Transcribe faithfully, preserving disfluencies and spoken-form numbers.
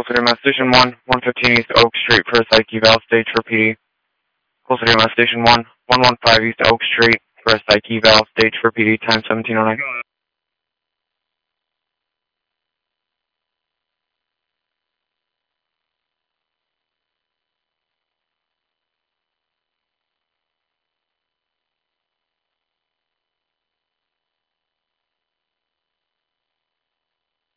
Closer to Mass Station one, one fifteen East Oak Street for a psych eval, stage for P D. Closer to Mass Station one, one fifteen East Oak Street for a psych eval, stage for P D, time seventeen oh nine.